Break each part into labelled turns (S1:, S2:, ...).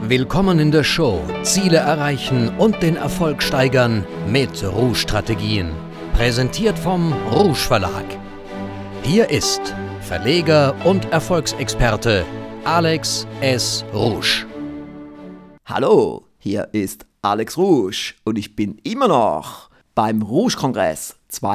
S1: Willkommen in der Show Ziele erreichen und den Erfolg steigern mit Rouge-Strategien. Präsentiert vom Rouge Verlag. Hier ist Verleger und Erfolgsexperte Alex S. Rouge.
S2: Hallo, hier ist Alex Rouge und ich bin immer noch beim Rouge-Kongress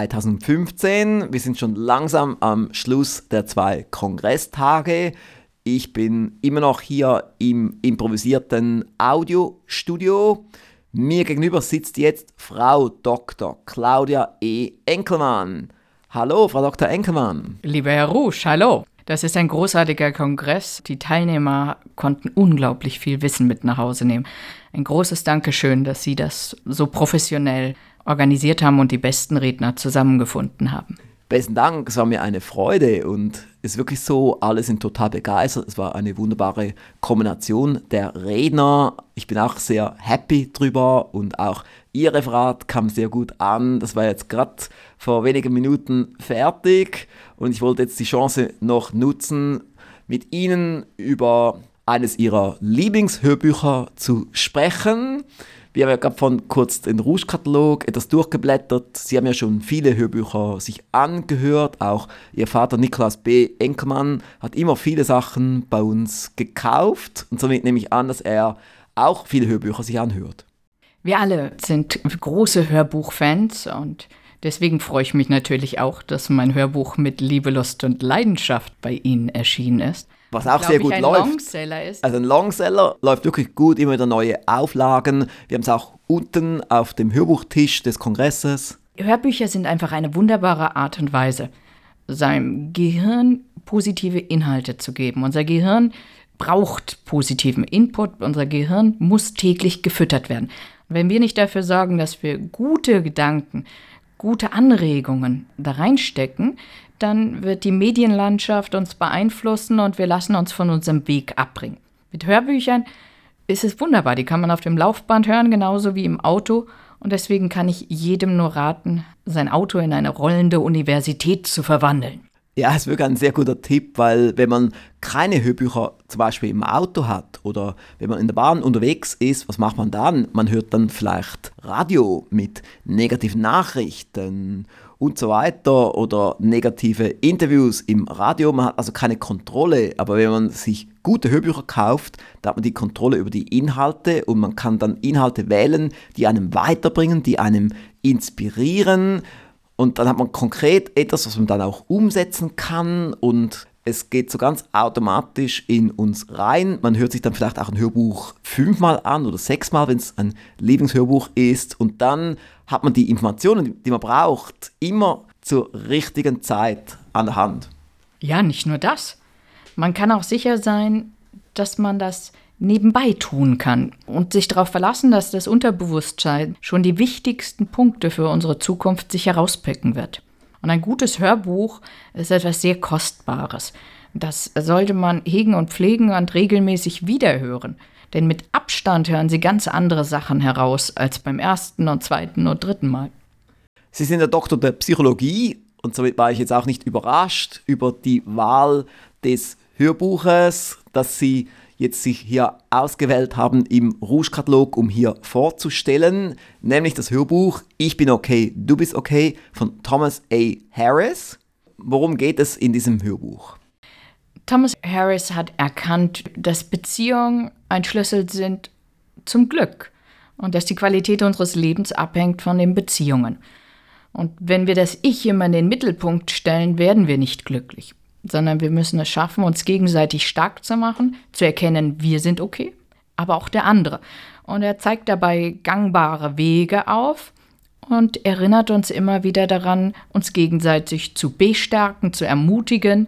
S2: 2015. Wir sind schon langsam am Schluss der 2 Kongresstage. Ich bin immer noch hier im improvisierten Audiostudio. Mir gegenüber sitzt jetzt Frau Dr. Claudia E. Enkelmann. Hallo, Frau Dr. Enkelmann.
S3: Lieber Herr Rouge, hallo. Das ist ein großartiger Kongress. Die Teilnehmer konnten unglaublich viel Wissen mit nach Hause nehmen. Ein großes Dankeschön, dass Sie das so professionell organisiert haben und die besten Redner zusammengefunden haben.
S2: Besten Dank, es war mir eine Freude und es ist wirklich so, alle sind total begeistert. Es war eine wunderbare Kombination der Redner. Ich bin auch sehr happy drüber und auch Ihr Referat kam sehr gut an. Das war jetzt gerade vor wenigen Minuten fertig und ich wollte jetzt die Chance noch nutzen, mit Ihnen über eines Ihrer Lieblingshörbücher zu sprechen. Wir haben ja gerade von kurz den Rouge-Katalog etwas durchgeblättert. Sie haben ja schon viele Hörbücher sich angehört. Auch Ihr Vater Niklas B. Enkelmann hat immer viele Sachen bei uns gekauft. Und somit nehme ich an, dass er auch viele Hörbücher sich anhört.
S3: Wir alle sind große Hörbuchfans und deswegen freue ich mich natürlich auch, dass mein Hörbuch mit Liebe, Lust und Leidenschaft bei Ihnen erschienen ist.
S2: Was auch sehr gut
S3: ein
S2: läuft.
S3: Longseller ist.
S2: Also ein Longseller läuft wirklich gut, immer wieder neue Auflagen. Wir haben es auch unten auf dem Hörbuchtisch des Kongresses.
S3: Hörbücher sind einfach eine wunderbare Art und Weise, seinem Gehirn positive Inhalte zu geben. Unser Gehirn braucht positiven Input. Unser Gehirn muss täglich gefüttert werden. Und wenn wir nicht dafür sorgen, dass wir gute Gedanken, gute Anregungen da reinstecken, dann wird die Medienlandschaft uns beeinflussen und wir lassen uns von unserem Weg abbringen. Mit Hörbüchern ist es wunderbar, die kann man auf dem Laufband hören, genauso wie im Auto. Und deswegen kann ich jedem nur raten, sein Auto in eine rollende Universität zu verwandeln.
S2: Ja, es ist wirklich ein sehr guter Tipp, weil wenn man keine Hörbücher zum Beispiel im Auto hat oder wenn man in der Bahn unterwegs ist, was macht man dann? Man hört dann vielleicht Radio mit negativen Nachrichten und so weiter oder negative Interviews im Radio. Man hat also keine Kontrolle, aber wenn man sich gute Hörbücher kauft, da hat man die Kontrolle über die Inhalte und man kann dann Inhalte wählen, die einem weiterbringen, die einem inspirieren. Und dann hat man konkret etwas, was man dann auch umsetzen kann und es geht so ganz automatisch in uns rein. Man hört sich dann vielleicht auch ein Hörbuch 5-mal an oder 6-mal, wenn es ein Lieblingshörbuch ist. Und dann hat man die Informationen, die man braucht, immer zur richtigen Zeit an der Hand.
S3: Ja, nicht nur das. Man kann auch sicher sein, dass man das nebenbei tun kann und sich darauf verlassen, dass das Unterbewusstsein schon die wichtigsten Punkte für unsere Zukunft sich herauspicken wird. Und ein gutes Hörbuch ist etwas sehr Kostbares. Das sollte man hegen und pflegen und regelmäßig wiederhören. Denn mit Abstand hören Sie ganz andere Sachen heraus als beim ersten und zweiten und dritten Mal.
S2: Sie sind der Doktor der Psychologie und somit war ich jetzt auch nicht überrascht über die Wahl des Hörbuches, das Sie jetzt sich hier ausgewählt haben im Rouge-Katalog, um hier vorzustellen, nämlich das Hörbuch Ich bin okay, du bist okay von Thomas A. Harris. Worum geht es in diesem Hörbuch?
S3: Thomas Harris hat erkannt, dass Beziehungen ein Schlüssel sind zum Glück und dass die Qualität unseres Lebens abhängt von den Beziehungen. Und wenn wir das Ich immer in den Mittelpunkt stellen, werden wir nicht glücklich, sondern wir müssen es schaffen, uns gegenseitig stark zu machen, zu erkennen, wir sind okay, aber auch der andere. Und er zeigt dabei gangbare Wege auf und erinnert uns immer wieder daran, uns gegenseitig zu bestärken, zu ermutigen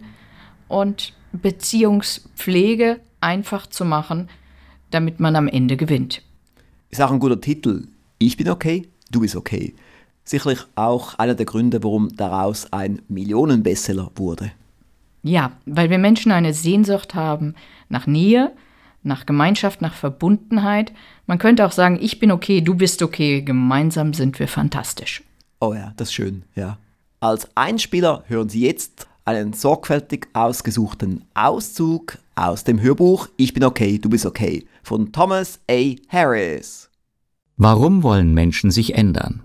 S3: und Beziehungspflege einfach zu machen, damit man am Ende gewinnt.
S2: Ist auch ein guter Titel. Ich bin okay, du bist okay. Sicherlich auch einer der Gründe, warum daraus ein Millionenbestseller wurde.
S3: Ja, weil wir Menschen eine Sehnsucht haben nach Nähe, nach Gemeinschaft, nach Verbundenheit. Man könnte auch sagen, ich bin okay, du bist okay, gemeinsam sind wir fantastisch.
S2: Oh ja, das ist schön, ja. Als Einspieler hören Sie jetzt einen sorgfältig ausgesuchten Auszug aus dem Hörbuch Ich bin okay, du bist okay von Thomas A. Harris.
S4: Warum wollen Menschen sich ändern?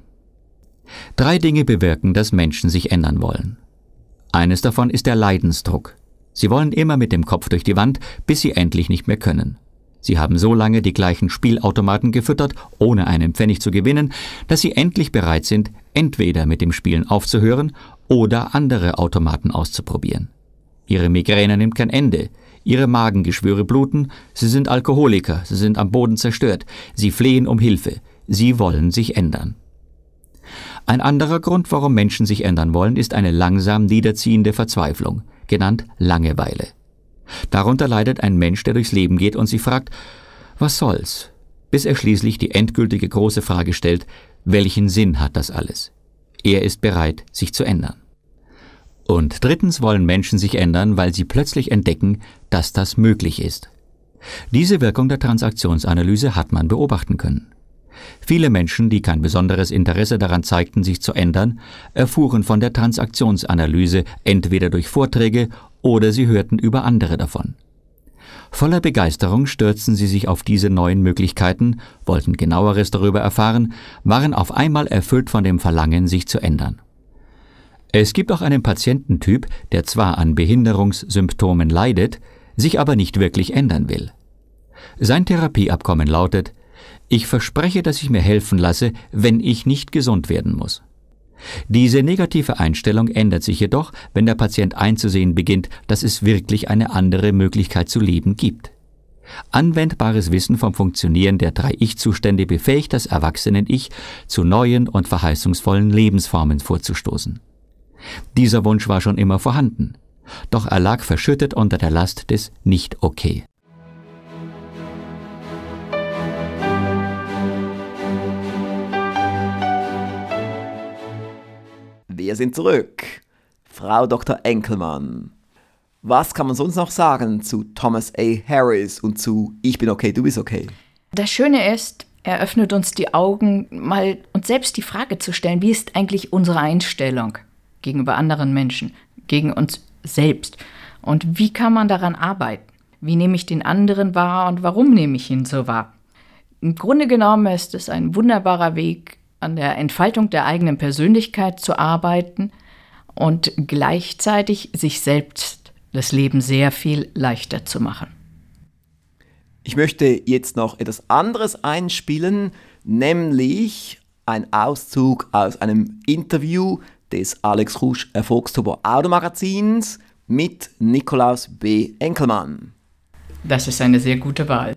S4: 3 Dinge bewirken, dass Menschen sich ändern wollen. Eines davon ist der Leidensdruck. Sie wollen immer mit dem Kopf durch die Wand, bis sie endlich nicht mehr können. Sie haben so lange die gleichen Spielautomaten gefüttert, ohne einen Pfennig zu gewinnen, dass sie endlich bereit sind, entweder mit dem Spielen aufzuhören oder andere Automaten auszuprobieren. Ihre Migräne nimmt kein Ende, ihre Magengeschwüre bluten, sie sind Alkoholiker, sie sind am Boden zerstört, sie flehen um Hilfe, sie wollen sich ändern. Ein anderer Grund, warum Menschen sich ändern wollen, ist eine langsam niederziehende Verzweiflung, genannt Langeweile. Darunter leidet ein Mensch, der durchs Leben geht und sich fragt, was soll's? Bis er schließlich die endgültige große Frage stellt, welchen Sinn hat das alles? Er ist bereit, sich zu ändern. Und drittens wollen Menschen sich ändern, weil sie plötzlich entdecken, dass das möglich ist. Diese Wirkung der Transaktionsanalyse hat man beobachten können. Viele Menschen, die kein besonderes Interesse daran zeigten, sich zu ändern, erfuhren von der Transaktionsanalyse entweder durch Vorträge oder sie hörten über andere davon. Voller Begeisterung stürzten sie sich auf diese neuen Möglichkeiten, wollten Genaueres darüber erfahren, waren auf einmal erfüllt von dem Verlangen, sich zu ändern. Es gibt auch einen Patiententyp, der zwar an Behinderungssymptomen leidet, sich aber nicht wirklich ändern will. Sein Therapieabkommen lautet: Ich verspreche, dass ich mir helfen lasse, wenn ich nicht gesund werden muss. Diese negative Einstellung ändert sich jedoch, wenn der Patient einzusehen beginnt, dass es wirklich eine andere Möglichkeit zu leben gibt. Anwendbares Wissen vom Funktionieren der 3 Ich-Zustände befähigt das Erwachsenen-Ich, zu neuen und verheißungsvollen Lebensformen vorzustoßen. Dieser Wunsch war schon immer vorhanden, doch er lag verschüttet unter der Last des Nicht-Okay.
S2: Wir sind zurück. Frau Dr. Enkelmann. Was kann man sonst noch sagen zu Thomas A. Harris und zu Ich bin okay, du bist okay?
S3: Das Schöne ist, er öffnet uns die Augen, mal uns selbst die Frage zu stellen, wie ist eigentlich unsere Einstellung gegenüber anderen Menschen, gegen uns selbst? Und wie kann man daran arbeiten? Wie nehme ich den anderen wahr und warum nehme ich ihn so wahr? Im Grunde genommen ist es ein wunderbarer Weg, an der Entfaltung der eigenen Persönlichkeit zu arbeiten und gleichzeitig sich selbst das Leben sehr viel leichter zu machen.
S2: Ich möchte jetzt noch etwas anderes einspielen, nämlich ein Auszug aus einem Interview des Alex Rouge Erfolgstuber Automagazins mit Nikolaus B. Enkelmann.
S3: Das ist eine sehr gute Wahl.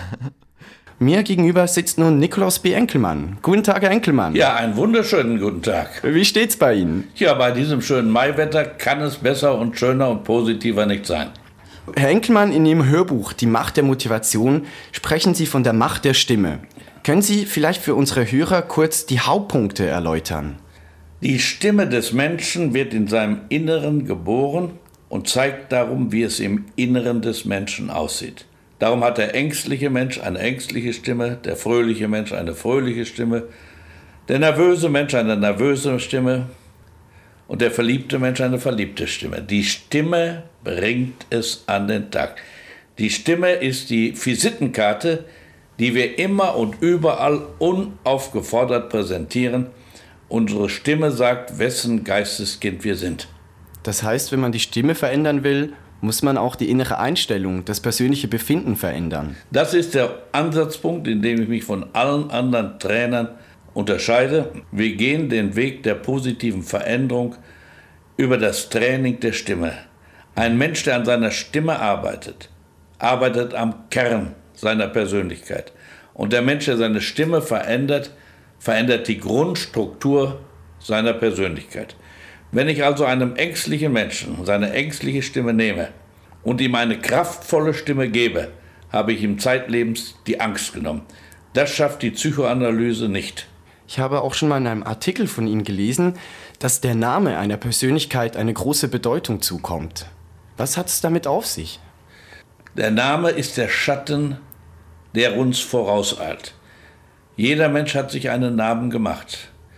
S5: Mir gegenüber sitzt nun Nikolaus B. Enkelmann. Guten Tag, Herr Enkelmann.
S6: Ja, einen wunderschönen guten Tag.
S5: Wie steht's bei Ihnen?
S6: Ja, bei diesem schönen Maiwetter kann es besser und schöner und positiver nicht sein.
S5: Herr Enkelmann, in Ihrem Hörbuch Die Macht der Motivation sprechen Sie von der Macht der Stimme. Können Sie vielleicht für unsere Hörer kurz die Hauptpunkte erläutern?
S6: Die Stimme des Menschen wird in seinem Inneren geboren und zeigt darum, wie es im Inneren des Menschen aussieht. Darum hat der ängstliche Mensch eine ängstliche Stimme, der fröhliche Mensch eine fröhliche Stimme, der nervöse Mensch eine nervöse Stimme und der verliebte Mensch eine verliebte Stimme. Die Stimme bringt es an den Tag. Die Stimme ist die Visitenkarte, die wir immer und überall unaufgefordert präsentieren. Unsere Stimme sagt, wessen Geisteskind wir sind.
S5: Das heißt, wenn man die Stimme verändern will, muss man auch die innere Einstellung, das persönliche Befinden verändern.
S6: Das ist der Ansatzpunkt, in dem ich mich von allen anderen Trainern unterscheide. Wir gehen den Weg der positiven Veränderung über das Training der Stimme. Ein Mensch, der an seiner Stimme arbeitet, arbeitet am Kern seiner Persönlichkeit. Und der Mensch, der seine Stimme verändert, verändert die Grundstruktur seiner Persönlichkeit. Wenn ich also einem ängstlichen Menschen seine ängstliche Stimme nehme und ihm eine kraftvolle Stimme gebe, habe ich ihm zeitlebens die Angst genommen. Das schafft die Psychoanalyse nicht.
S5: Ich habe auch schon mal in einem Artikel von Ihnen gelesen, dass der Name einer Persönlichkeit eine große Bedeutung zukommt. Was hat es damit auf sich?
S6: Der Name ist der Schatten, der uns vorauseilt. Jeder Mensch hat sich einen Namen gemacht.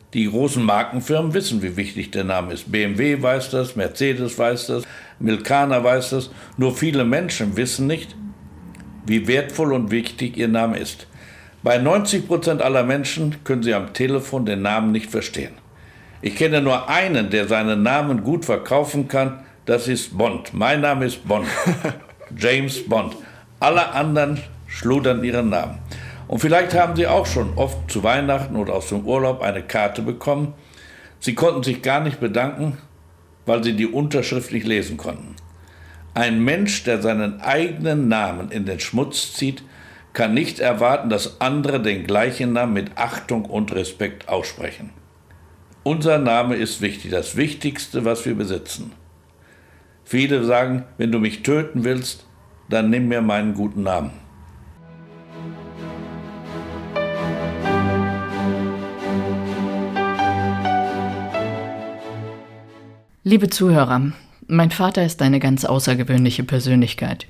S6: Die großen Markenfirmen wissen, wie wichtig der Name ist. BMW weiß das, Mercedes weiß das, Milcana weiß das. Nur viele Menschen wissen nicht, wie wertvoll und wichtig ihr Name ist. Bei 90% aller Menschen können sie am Telefon den Namen nicht verstehen. Ich kenne nur einen, der seinen Namen gut verkaufen kann. Das ist Bond. Mein Name ist Bond. James Bond. Alle anderen schludern ihren Namen. Und vielleicht haben Sie auch schon oft zu Weihnachten oder aus dem Urlaub eine Karte bekommen. Sie konnten sich gar nicht bedanken, weil Sie die Unterschrift nicht lesen konnten. Ein Mensch, der seinen eigenen Namen in den Schmutz zieht, kann nicht erwarten, dass andere den gleichen Namen mit Achtung und Respekt aussprechen. Unser Name ist wichtig, das Wichtigste, was wir besitzen. Viele sagen, wenn du mich töten willst, dann nimm mir meinen guten Namen.
S3: Liebe Zuhörer, mein Vater ist eine ganz außergewöhnliche Persönlichkeit.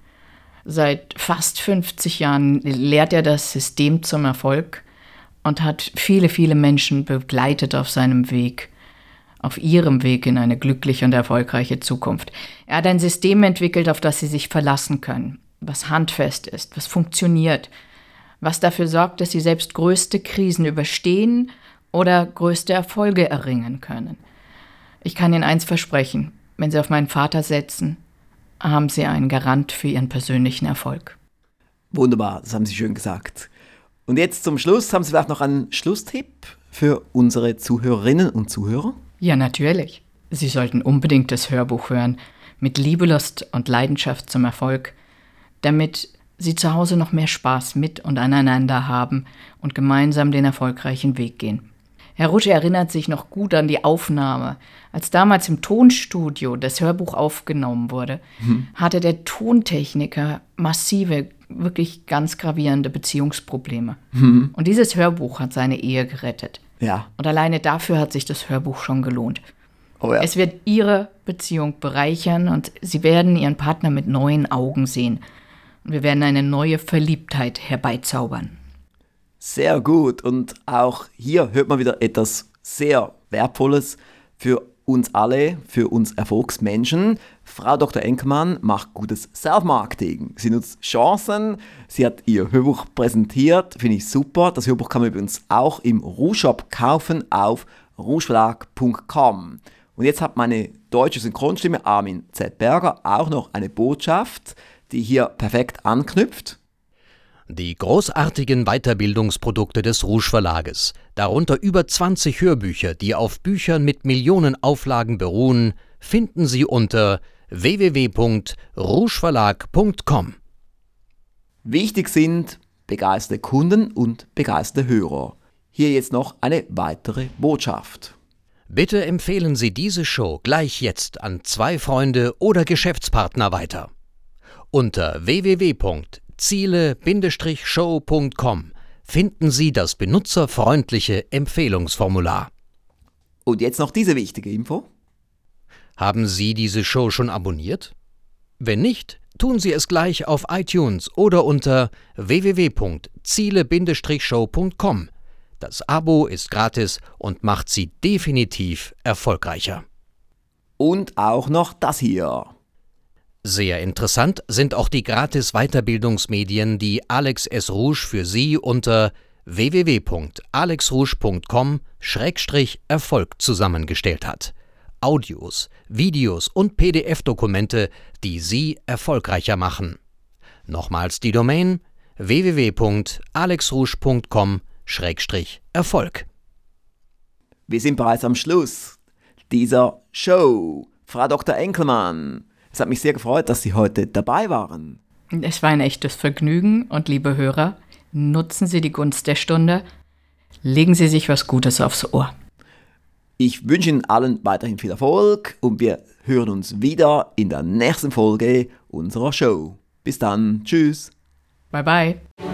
S3: Seit fast 50 Jahren lehrt er das System zum Erfolg und hat viele, viele Menschen begleitet auf seinem Weg, auf ihrem Weg in eine glückliche und erfolgreiche Zukunft. Er hat ein System entwickelt, auf das sie sich verlassen können, was handfest ist, was funktioniert, was dafür sorgt, dass sie selbst größte Krisen überstehen oder größte Erfolge erringen können. Ich kann Ihnen eins versprechen, wenn Sie auf meinen Vater setzen, haben Sie einen Garant für Ihren persönlichen Erfolg.
S2: Wunderbar, das haben Sie schön gesagt. Und jetzt zum Schluss, haben Sie vielleicht noch einen Schlusstipp für unsere Zuhörerinnen und Zuhörer?
S3: Ja, natürlich. Sie sollten unbedingt das Hörbuch hören, mit Liebe, Lust und Leidenschaft zum Erfolg, damit Sie zu Hause noch mehr Spaß mit und aneinander haben und gemeinsam den erfolgreichen Weg gehen. Herr Rusch erinnert sich noch gut an die Aufnahme. Als damals im Tonstudio das Hörbuch aufgenommen wurde, hatte der Tontechniker massive, wirklich ganz gravierende Beziehungsprobleme. Und dieses Hörbuch hat seine Ehe gerettet.
S2: Ja.
S3: Und alleine dafür hat sich das Hörbuch schon gelohnt.
S2: Oh ja.
S3: Es wird Ihre Beziehung bereichern und Sie werden Ihren Partner mit neuen Augen sehen. Und wir werden eine neue Verliebtheit herbeizaubern.
S2: Sehr gut. Und auch hier hört man wieder etwas sehr Wertvolles für uns alle, für uns Erfolgsmenschen. Frau Dr. Enkelmann macht gutes Self-Marketing. Sie nutzt Chancen. Sie hat ihr Hörbuch präsentiert. Finde ich super. Das Hörbuch kann man übrigens auch im Rouge-Shop kaufen auf rougeverlag.com. Und jetzt hat meine deutsche Synchronstimme Armin Z. Berger auch noch eine Botschaft, die hier perfekt anknüpft.
S1: Die großartigen Weiterbildungsprodukte des Rouge Verlages, darunter über 20 Hörbücher, die auf Büchern mit Millionen Auflagen beruhen, finden Sie unter www.rougeverlag.com.
S2: Wichtig sind begeisterte Kunden und begeisterte Hörer. Hier jetzt noch eine weitere Botschaft.
S1: Bitte empfehlen Sie diese Show gleich jetzt an 2 Freunde oder Geschäftspartner weiter. Unter www.ziele-show.com finden Sie das benutzerfreundliche Empfehlungsformular.
S2: Und jetzt noch diese wichtige Info.
S1: Haben Sie diese Show schon abonniert? Wenn nicht, tun Sie es gleich auf iTunes oder unter www.ziele-show.com. Das Abo ist gratis und macht Sie definitiv erfolgreicher.
S2: Und auch noch das hier.
S1: Sehr interessant sind auch die gratis Weiterbildungsmedien, die Alex S. Rouge für Sie unter www.alexrouge.com/Erfolg zusammengestellt hat. Audios, Videos und PDF-Dokumente, die Sie erfolgreicher machen. Nochmals die Domain www.alexrouge.com/Erfolg.
S2: Wir sind bereits am Schluss dieser Show. Frau Dr. Enkelmann, es hat mich sehr gefreut, dass Sie heute dabei waren.
S3: Es war ein echtes Vergnügen und liebe Hörer, nutzen Sie die Gunst der Stunde, legen Sie sich was Gutes aufs Ohr.
S2: Ich wünsche Ihnen allen weiterhin viel Erfolg und wir hören uns wieder in der nächsten Folge unserer Show. Bis dann, tschüss.
S3: Bye bye.